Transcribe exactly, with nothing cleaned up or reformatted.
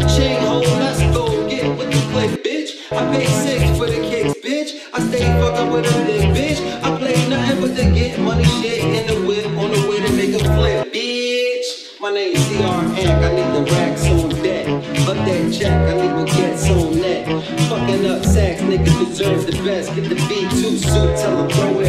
Chain hole, let's go, get with the click, bitch. I pay six for the kicks, bitch. I stay fucking with a big bitch. I play nothing but to get money, shit in the whip on the way to make a flip, bitch. My name's C R Hank, I need the racks on deck. Up that check, I need baguettes on that. Fucking up sacks, niggas deserve the best. Get the B two suit, tell them throw it.